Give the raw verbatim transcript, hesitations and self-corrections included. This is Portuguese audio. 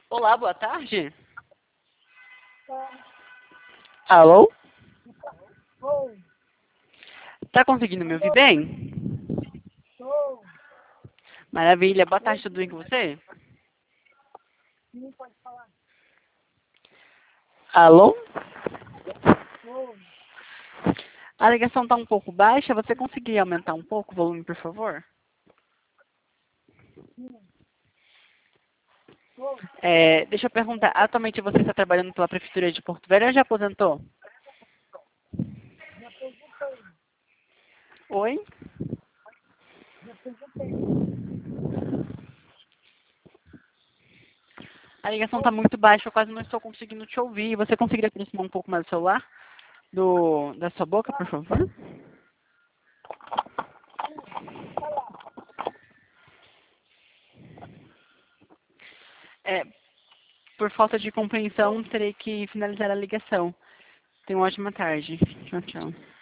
Olá, boa tarde. Alô? Oi, Tá conseguindo me ouvir bem? sou. Maravilha. Boa tarde, tudo bem com você? Sim, pode falar. Alô? Oi, A ligação tá um pouco baixa. Você conseguiria aumentar um pouco o volume, por favor? sim, oi. É, deixa eu perguntar. Atualmente você está trabalhando pela Prefeitura de Porto Velho ou já aposentou? Já perguntei, Oi? já perguntei. A ligação tá muito baixa. Eu quase não estou conseguindo te ouvir. Você conseguiria aproximar um pouco mais do celular? Do, da sua boca, por favor? É, por falta de compreensão, terei que finalizar a ligação. Tenha uma ótima tarde. Tchau, tchau.